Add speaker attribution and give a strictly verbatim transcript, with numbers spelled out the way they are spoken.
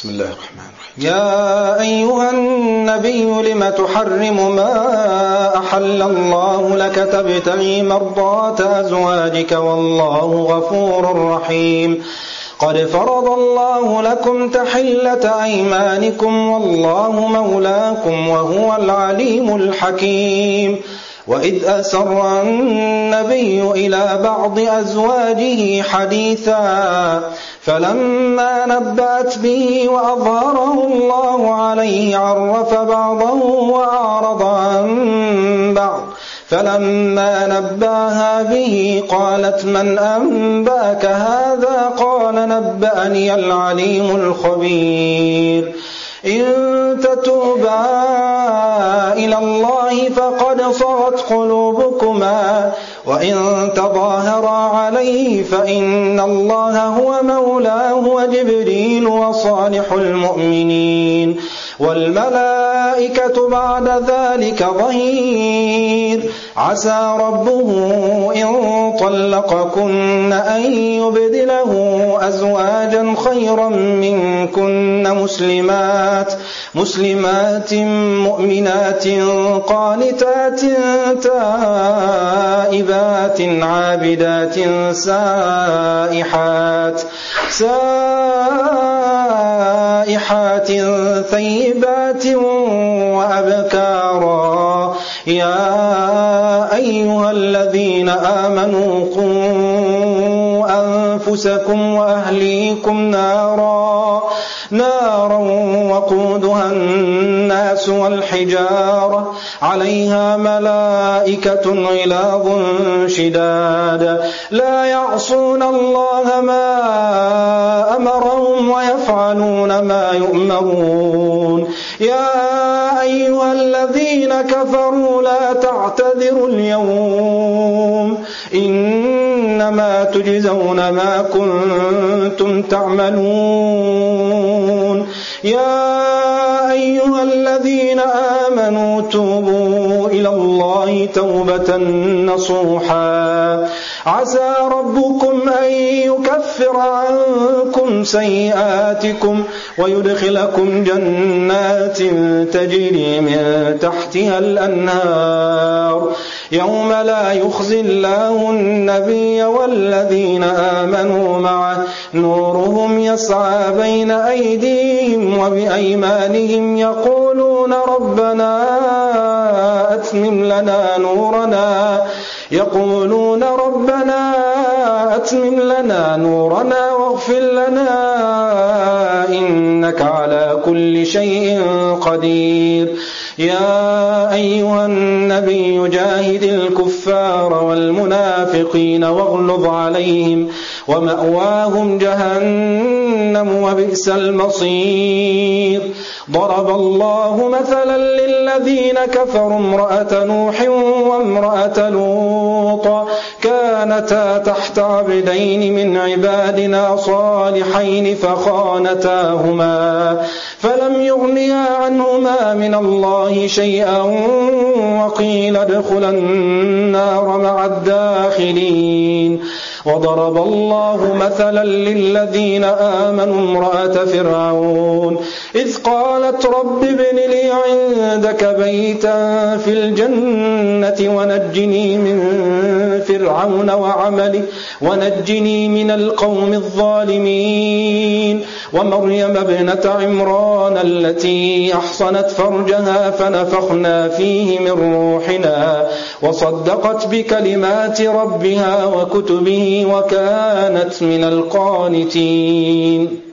Speaker 1: بسم الله الرحمن الرحيم. يا أيها النبي لم تحرم ما أحل الله لك تبتغي مرضات أزواجك والله غفور رحيم. قد فرض الله لكم تحلة أيمانكم والله مولاكم وهو العليم الحكيم. وإذ أسر النبي إلى بعض أزواجه حديثا فلما نبأت به وأظهره الله عليه عرف بعضه وأعرض عن بعض فلما نبأها به قالت من أنبأك هذا قال نبأني العليم الخبير. إن تتوبا إلى الله فقد صغت قلوبكما وإن تظاهرا عليه فإن الله هو مولاه وجبريل وصالح المؤمنين والملائكة بعد ذلك ظهير. عسى ربه إن طلقكن أن يبدله أزواجا خيرا منكن مسلمات مسلمات مؤمنات قانتات تائبات عابدات سائحات سائحات ثيبات وأبكارا. يا أيها الذين آمنوا قوا أنفسكم وأهليكم نارا نارا وقودها الناس والحجارة عليها ملائكة غلاظ شداد لا يعصون الله ما أمرهم ويفعلون ما يؤمرون. يا أيها الذين كفروا لا تعتذروا اليوم إنما تجزون ما كنتم تعملون. يا أيها الذين آمنوا توبوا إلى الله توبة نصوحا عسى ربكم أن يكفر عنكم سيئاتكم ويدخلكم جنات تجري من تحتها الأنهار يوم لا يخزي الله النبي والذين آمنوا معه نورهم يسعى بين أيديهم وبأيمانهم يقولون ربنا أتمم لنا نورنا يقولون ربنا أتمم لنا نورنا واغفر لنا إنك على كل شيء قدير. يا أيها النبي جاهد الكفار والمنافقين واغلظ عليهم ومأواهم جهنم وبئس المصير. ضرب الله مثلا للذين كفروا امرأة نوح وامرأة لوط كانتا تحت عبدين من عبادنا صالحين فخانتاهما فلم يغنيا عنهما من الله شيئا وقيل ادخلا النار مع الداخلين. وضرب الله مثلا للذين آمنوا امرأة فرعون إذ قالت رب ابن لي عندك بيتا في الجنة ونجني من فرعون وعمله ونجني من القوم الظالمين. ومريم ابنة عمران التي أحصنت فرجها فنفخنا فيه من روحنا وصدقت بكلمات ربها وكتبه وكانت من القانتين.